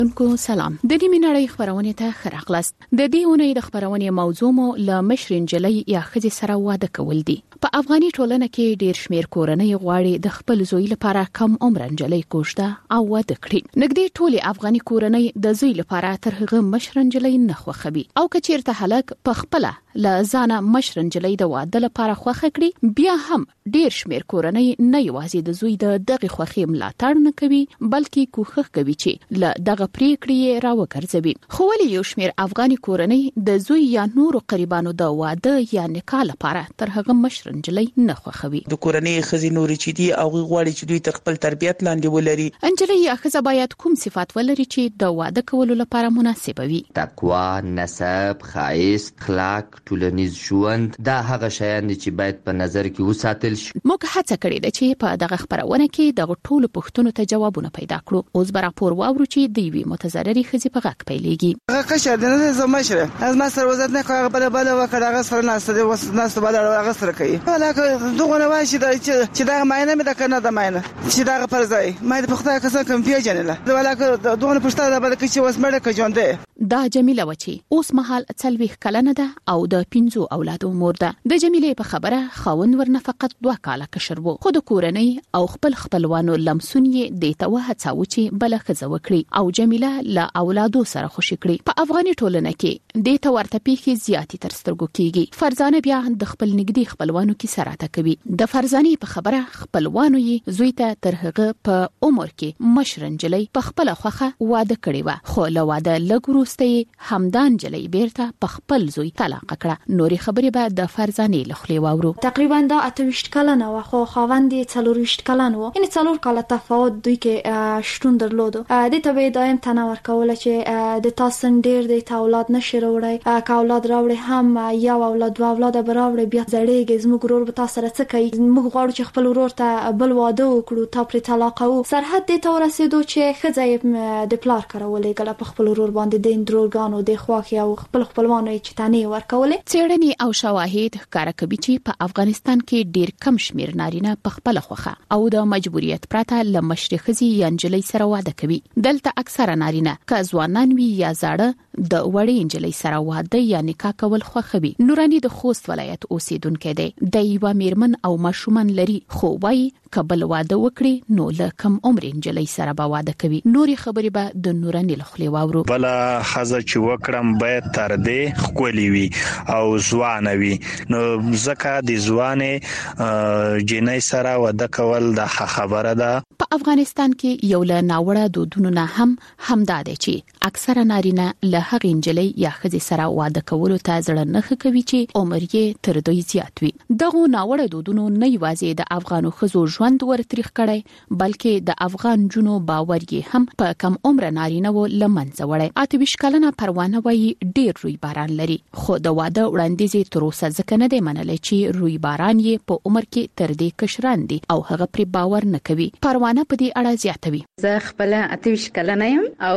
انکو سلام د دې منړۍ خبرونه ته خراغلاست د دې اونۍ د خبرونه موضوع مو ل مشرین جلۍ یا خځې سره واده کول دي په افغاني ټولنه کې ډیر شمیر کورنۍ غواړي د خپل زوی لپاره کم عمر جلۍ کوښته او واده کړي نګدي ټولي افغاني کورنۍ د زوی لپاره تر هغه مشرن جلۍ نه خوخوي او کچیرته هلک په خپل ل ځانه مشرن جلۍ د واده لپاره خوخه کړي بیا هم ډیر شمیر کورنۍ نه یوازې د زوی د دغه خوخي ملاتړ نه کوي بلکې کوښښ کوي چې ل دغه پریکړې راوګرځوي خو ولې یو شمیر افغاني کورنۍ د زوی یا نورو قریبانو د واده یا نکاح لپاره تر هغه مشرن جلۍ نه خوخوي د کورنۍ خزي نوري چې دي او غواړي چې دوی تر خپل تربيت لاندې ولري انجلۍ یا خزه باید کوم صفات ولري چې د واده کولو لپاره مناسب وي تقوا نسب خایست اخلاق ټولنیز ژوند دا هغه شیان چې باید په نظر کې وساتل شي موږ هڅه کړې ده چې په دغه خبرونه کې د ټولو پوښتنو ته جوابونه پیدا کړو اوس به راپور واورو چې د وی متضرري خزي په غږ پیلېږي هغه قشر د زمشره از ما سره وزت نه کوي بل وکړه هغه سره ناس بل هغه سره کوي ولکه دغه واشي چې دا ماینه مې د کنه د ماینه چې دا پرځای ما د پخته کسان کوم پیژنله ولکه دغه پښتنه د بل کې چې وسمړه کې ژوندې دا جمیله وچی اوس مهال څلويخ کلنه ده او د 5 اولادو مور ده د جمیله په خبره خاوند ورنه فقط 2 کاله کشر وو خود کورنۍ او خپلوانو لمسون یې د توه هڅاو چې بل خزه وکړي او جمیله له اولادو سره خوشی کړي په افغاني ټولنه کې د تورته پیخي زیاتی تر سترګو کیږي فرزانه بیا د خپل نګدي خپلوانو کې سراته کوي د فرزاني په خبره خپلوانو یې زوی ته تر هغه په عمر کې مشرن جلۍ په خپل خوخه واده کړي و خو له واده لګورسته همدان جلۍ بیرته په خپل زوی طلاق کړه نوري خبرې به د فرزاني لخلي واورو تقریبا دا 28 کلنه و خو خاوند 40 کلن و یعنی 4 کاله تفاوت دوی کې شتون درلودو د ته دایم تنور کوله چې د تاسو ډیر د اولاد نشي وروړي که اولاد راوړي هم یو اولاد دوا اولاد براوړي بیا زړېږي زموږ ورور به تاسو سره څه کوي موږ غواړو چې خپل ورور ته بل واده وکړو تا پر طلاق او سرحد دې ته ورسېدو چې خځه د پلار کارولې ګل په خپل ورور باندې د اندروګانو د خواخي او خپلوانو چې تانه ورکولې څېړنې او شواهد ښکاره کوي چې په افغانستان کې ډیر کم شمیر نارینه په خپل خوخه او د مجبوریت پرته ل مشرخزي یا انجلۍ سره واده کوي دلته اکثره نارینه که ځوانان وي یا زاړه د وړې انجلۍ سره واده یا نکاح کول خوخوي نورانی د خوست ولایت اوسیدونکو دی د یو میرمن او ماشومان لري خو وای کبل واده وکړي نو له کم عمر انجلۍ سره به واده کوي نوري خبرې به د نورانی لخلي واورو بل خزه چې وکړم باید تر دې خولي وي او ځوان وي نو زکه د ځوانې جنۍ سره واده کول د خبره ده په افغانستان کې یو له ناوړه دودونو نه همدا دی چې اکثره نارینه له هغې انجلۍ یا خځې سره واده کولو ته زړه نه کوي چې عمر یې تر دوی زیات وي دغه ناوړه دودونو نه یوازې د افغانو خزو ژوند ورتریخ کړي بلکې د افغان جنو باور یې هم په کم عمر نارینه و لمنځه وړي 28 کلنه پروانه وایي ډیر روی باران لري خو د واده وړاندیز تر اوسه ځکه نه دی منل چې روی باران یې په عمر کې تر دې کشران دي او هغه پر باور نه کوي پروانه په دې اړه زیاتوي زه خپل 28 کلنه یم او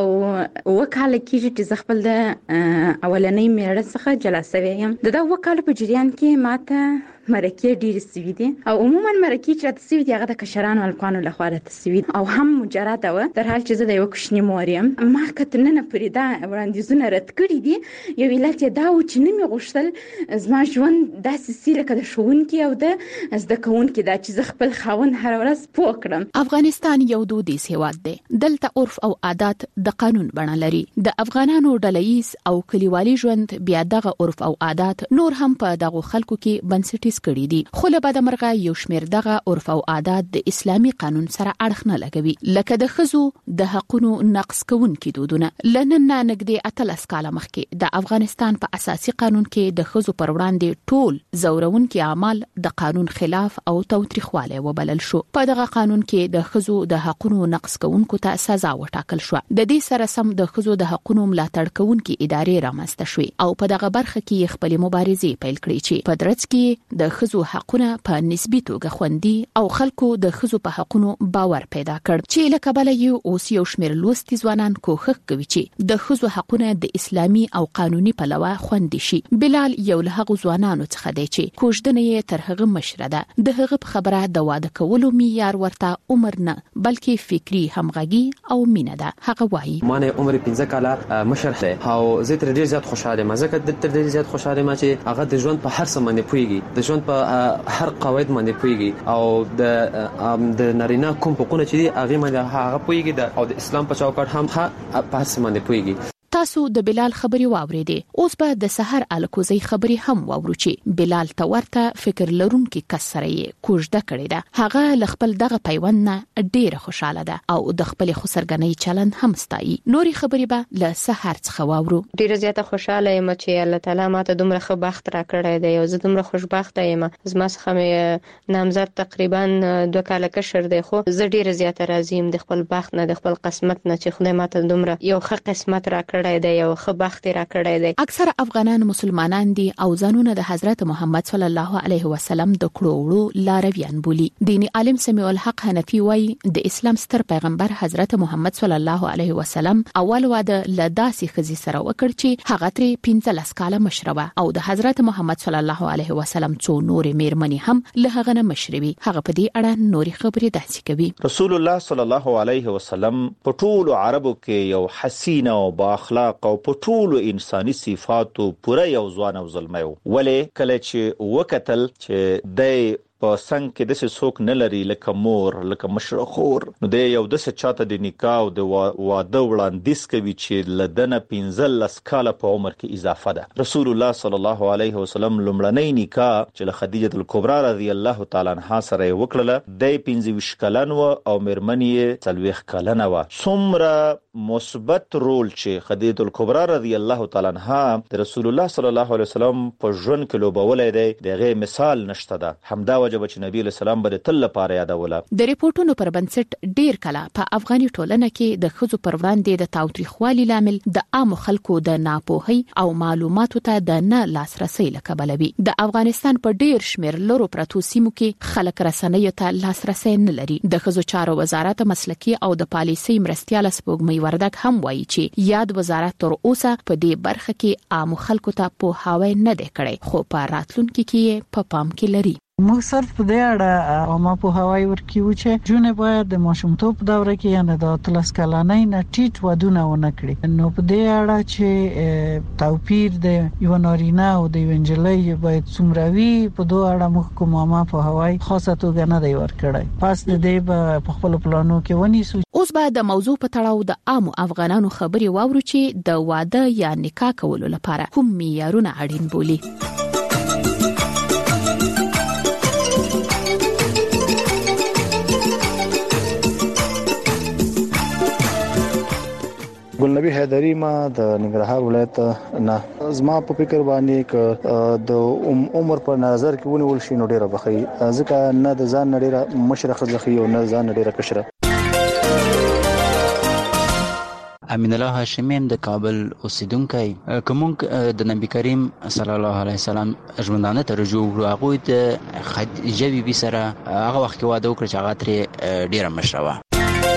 وکاله کېږي چې زه خپل د اولنۍ میړه څخه جلا شوی یم د وکاله په جریان کې ماته مرکه ډیر سوي دي او عموما مرکه چې تاسو دي هغه د کشرانو الکوانو لخوا تاسو او هم مجرد و در حال چې زه د یو کوچنی موریم ما کتنه نه پریدا وړاندیزونه رد کړی دي یو علت دا و چې نه می غوښتل زما ژوند داسې سیله کده شون کې او د زده کون کې دا چې خپل خاون هر ورځ پوکړم افغانستان یو دودیز هیواد دی دلته عرف او عادت د قانون بڼه لري د افغانانو ډلهیز او کلیوالي ژوند بیا دغه عرف او عادت نور هم په دغه خلکو کې بنسټیز کړي دي خو له بده مرغه یو شمیر دغه عرف او عادت د اسلامي قانون سره اړخ نه لګوي لکه د خزو د حقونو نقض کوونکي دودونه لنن نګدي اتلس کاله مخکې د افغانستان په اساسي قانون کې د خزو پر وړاندې ټول زورونکي اعمال د قانون خلاف او توتریخواله وبلل شو په دغه قانون کې د خزو د حقونو نقض کوونکو ته سزا وټاکل شو د دې سره سم د خزو د حقونو ملاتړ کوونکي ادارې رامنځته شوې او په دغه برخه کې خپل مبارزې پیل کړې چې په درڅ کې د د ښځو حقونه په نسبي توګه خوندي او خلکو د ښځو په حقونو باور پیدا کړ چې له کبله یو اوس یو شمېر لوستي ځوانان کوښښ کوي چې د ښځو حقونه د اسلامي او قانوني پلوه خوندي شي. بلال یو له هغو ځوانانو څخه دی چې کوژدنه یې تر هغه مشره ده. د هغه په خبره د واده کولو معیار ورته عمر نه بلکې فکری همغږي او مینه ده. هغه وایي مانه عمر 15 کاله مشر ده او زه تر ډیر زیات خوشاله یم. ځکه تر ډیر زیات خوشاله یم چې هغه د ژوند په هر څه باندې پوهیږي، د ژوند په هر قواعد باندې پوهیږي او د نارینه کوم حقوق چې دی هغه باندې هغه پوهیږي او د اسلام په چوکاټ هم په هر څه باندې پوهیږي. تاسو د بلال خبري واوریدې. اوس به د سحر الکوزي خبري هم واورو چې بلال ته ورته فکر لرونکي کس سره یې کوژده کړې ده. هغه ل خپل دغه پیوند نه ډیره خوشاله ده او د خپل خسرګنۍ چلند هم ستایي. نوري خبري به ل سحر څخه واورو. ډیره زیاته خوشاله یم چې الله تعالی ماته دومره ښه بخت را کړی دی او زه دومره خوشبخته یم. زما څخه مې نامزد تقریبا 2 کاله کشر دی، خو زه ډیره زیاته راضی یم د خپل بخت نه، د خپل قسمت نه چې خدای ماته دومره یو ښه قسمت را کړی دی، یو ښه بخت را کړی دی. اکثر افغانان مسلمانان دي او ځانونه د حضرت محمد صلی الله علیه وسلم د کړو وړو لارویان بولي. دینی عالم سمیع الحق حنفی وایي د اسلام ستر پیغمبر حضرت محمد صلی الله علیه وسلم اول واده له داسې ښځې سره وکړ چې هغه ترې 15 کاله مشره وه او د حضرت محمد صلی الله علیه وسلم څو نورې میرمنې هم له هغه نه مشرې وي. هغه په دې اړه نورې خبرې داسې کوي. رسول الله صلی الله علیه وسلم په ټولو عربو کې یو حسین او با اخلاق او په ټولو انساني صفاتو پوره یو ځوان او زلمی و. ولې کله چې وکتل چې د په څنګ کې د څوک نه لري لکه مور لکه مشره خور، نو د یو د چاته د نکاح او د واده وړاندیز کوي چې لدنه 15 کاله په عمر کې اضافه ده. رسول الله صلی الله علیه وسلم لومړنی نکاح چې له خدیجه الکبرى رضی الله تعالی عنها سره وکړله د 15 کلن و او میرمن یې 40 کلن و. څومره مثبت رول چې خدیجه الکبرى رضی الله تعالی عنها د رسول الله صلی الله علیه وسلم په ژوند کې لوبولای دی دغه مثال نشته ده. همدا وجب چې نبی له سلام به تل لپاره یادوله. د ریپورتونو پر بنسټ ډیر کله په افغاني ټولنه کې د ښځو پر وړاندې د تاوتریخوالي لامل د عام خلکو د ناپوهۍ او معلوماتو ته د نه لاسرسي لکبل وي. د افغانستان په ډیر شمیر لورو پرتو سیمو کې خلک رسنیو ته لاسرسي نه لري. د ښځو چارو وزارت مسلکي او د پالیسي مرستيال سپوږمۍ وردک هم وایي چې یاد وزارت تر اوسه په دې برخه کې عام خلکو ته پوهاوی نه دی کړی، خو په راتلونکي کې په پام کې لري. موږ صرف په دې اړه عامه پوهاوی ورکوو چې جون باید د ماشومتوب دوره کې یعنی د 13 کلنۍ نه ټیټ ودونه ونه کړي. نو په دې اړه چې توپیر د یو نارینه او د یو نجلۍ باید څومره وي په دوه اړه موږ کوم عامه پوهاوی خاصه توګه نه دی ورکړی. پس د دې په خپل پلانو کې ونیسو. اوس به د موضوع په تړاو د عام افغانانو خبري واورو چې د واده یا نکاح کولو لپاره کوم معیارونه اړین بولي. ګلنبی حیدری ما د ننګرهار ولایت نه زما په فکر باندې ک د عمر په نظر کې ونیول شي نو ډیره بخي ځکه نه د ځان ډیره مشرخه ځخي او نه ځان ډیره کشره. امین الله هاشمین د کابل اوسیدونکی کوم د نبی کریم صلی الله علیه وسلم ژوندانه ته رجوع وکړو. هغه د خدیجه بیبي سره هغه وخت کې واده وکړ چې هغه ترې ډیره مشره وه.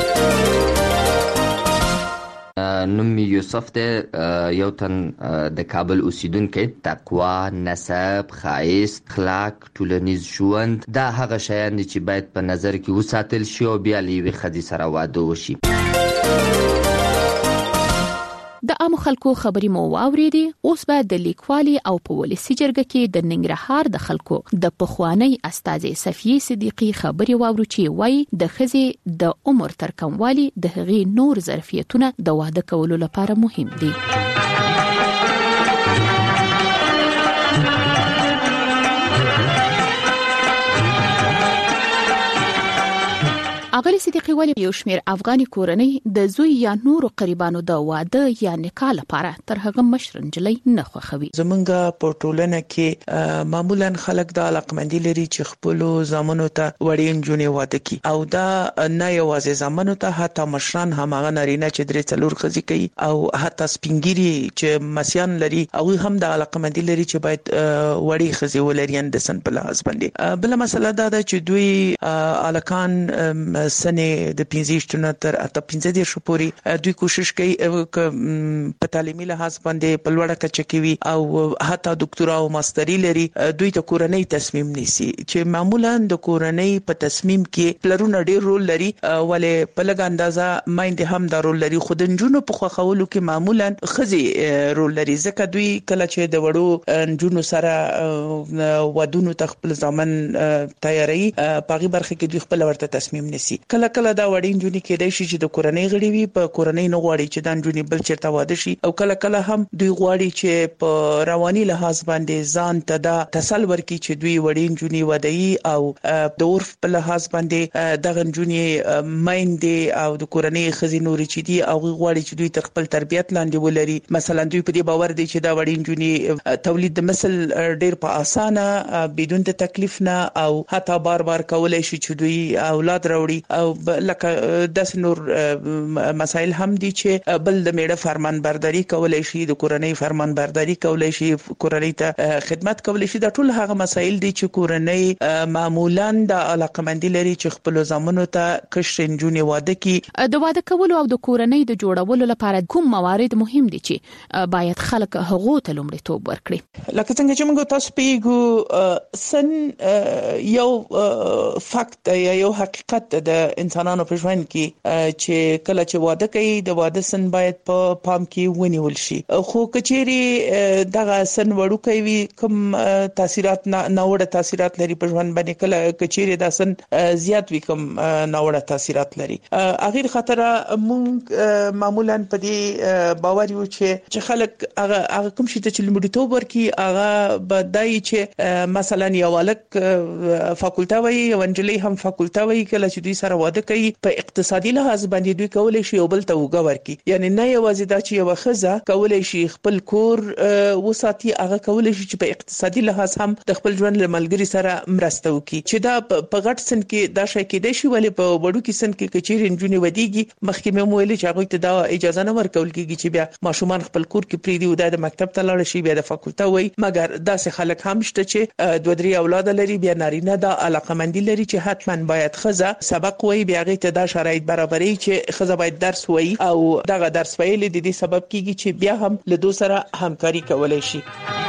نوم یوسف ته یو تن د کابل اوسیدونکو. تقوا، نسب، خایست، اخلاق، ټولنیز ژوند دا هغه شیان دي چې باید په نظر کې وساتل شي او بیا لوي خدي سره واده وشي. د عام خلکو خبري مو واورېدي. اوس به د لیکوالي او په ولسی جرګه کې د ننګرهار د خلکو د پخوانی استاذ صفیه صدیقی خبري واورو چې وای د خزي د عمر تر کموالي د هغې نور ظرفیتونه د واده کولو لپاره مهم دي. اغلی صدیقی ولی یو شمیر افغاني کورنۍ د زوی یا نورو قریبانو د واده یا نکاح لپاره تر هغه مشرنجلۍ نه خوښوي. زمونږ په ټولنه کې معمولا خلک د علاقمندي لري چې خپل زامنو ته وړي نجونې واده کړي او دا نه یوازې زامنو ته، حتی مشران هم هغه نارینه چې درې څلور ښځې کوي او حتی سپینګيري چې مسیان لري او هم د علاقمندي لري چې باید وړي ښځې ولري د سن په لحاظ باندې. بل مسله دا ده چې دوی الکان سنې د 15 تر 15 پورې دوی کوشش کوي په تعلیمي لحاظ باندې په لوړه کچه کې وي او حتی ډاکټرا او ماستری لري. دوی ته کورنۍ تصمیم نیسي چې معمولا د کورنۍ په تصمیم کې پلرونه ډېر رول لري ولې په لږ اندازه مایند هم دا رول لري، خو د نجونو په خوښولو کې معمولا ښځې رول لري ځکه دوی کله چې د وړو نجونو سره ودونو تخپل ځامن تیاری پاغي برخه کې دوی خپل ورته تصمیم نیسي. کله کله دا وړي نجونې کېدای شي چې د کورنۍ غړي وي، په کورنۍ نه غواړي چې د نجونې بل چیرته واده شي او کله کله هم دوی غواړي چې په رواني لحاظ باندې ځان ته دا تسل ورکړي چې دوی وړي نجونې ودایي او د عرف په لحاظ باندې د نجونې مایندې او د کورنۍ خزي نوري چې دي او غواړي چې دوی تر خپل تربيت لاندې ولري. مثلا دوی په دې باور دي چې دا وړي نجونې تولید د مسل ډېر په اسانه بدون د تکلیف نه او حتی بار بار کولای شي چې دوی اولاد راوړي او لکه داس نور مسائل هم دي چې بل د میړه فرمان برداری کولای شي، د کورنۍ فرمان برداری کولای شي، کورنۍ ته خدمت کولای شي. دا ټول هغه مسائل دي چې کورنۍ معمولا د علاقمندي لري چې خپل زامنو ته کشر نجونې واده کی. د واده کولو او د کورنۍ د جوړولو لپاره کوم موارد مهم دي چې باید خلک هغه ته لومړیتوب ورکړي؟ لکه څنګه چې موږ تاسو پیګو سن یو فکت یا یو حقیقت د انسانانو په ژوند کې چې کله چې واده کوي د واده سن باید په پام کې ونیول شي، خو کچېری دغه سن وړو کوي کوم تاثیرات ناوړه تاثیرات لري په ژوند باندې، کله کچېری د سن زیات وي کوم ناوړه تاثیرات لري. اخر خاطر مونږ معمولا په دې باور یو چې خلک هغه کوم شي ته چې لومړیتوب ورکړي هغه بدای چې مثلا یو الک فاکولټه وي او انجلۍ هم فاکولټه وي، کله چې دوی سره واده کوي په اقتصادي لحاظ باندې دوی کولای شي یو بل ته وګ ورکړي، یعنی نه یوازې دا چې یو خزه کولای شي خپل کور وساتي، هغه کولای شي چې په اقتصادي لحاظ هم د خپل ژوند لملګری سره مرسته وکړي. چې دا په غټ سن کې دا شي کېدای شي ولې په وړو کې سن کې کچېر انجونی ودیږي مخکې مې ویلي چې هغه ته دا اجازه نه ورکول کېږي چې بیا ماشومان خپل کور کې پریدي او د مکتب ته لاړ شي بیا د فاکولټه وي، مګر داسې خلک هم شته چې دوه درې اولاد لري بیا نارینه دا علاقمندي لري چې حتما باید خزه سبق وي، بیا غي ته دا شرایط برابرې چې خزه باید درس وي او دغه درس ویل د دې سبب کیږي چې بیا هم له دوی سره همکاري کولای شي.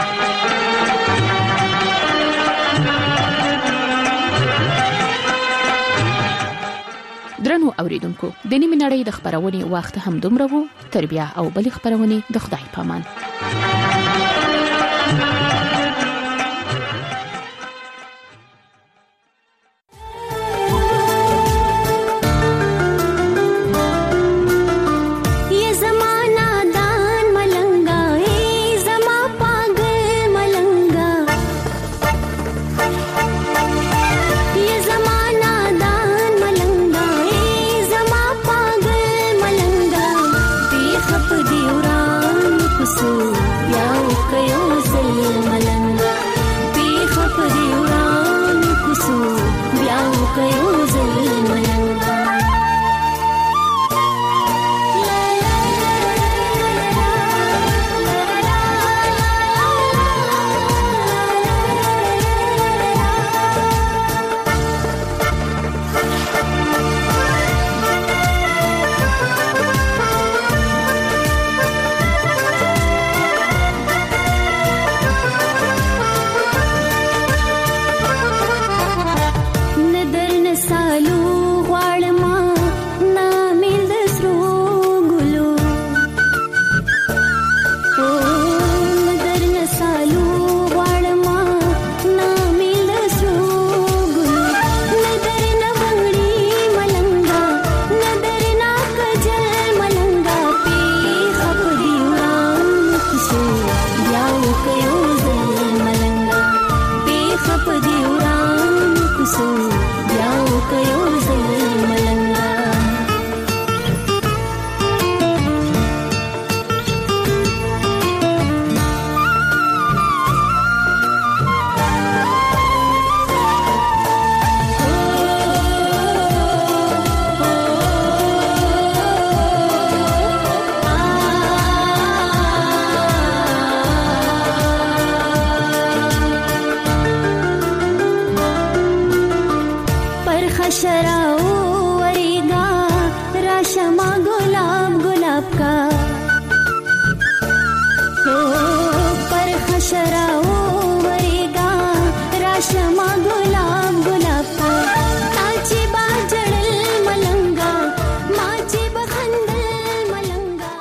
درنو اوریدونکو، د نیمه نړۍ د خبرونې وخت هم دومره وو. تربیه او بل خبرونه د خدای پامان. या कयो सही شراب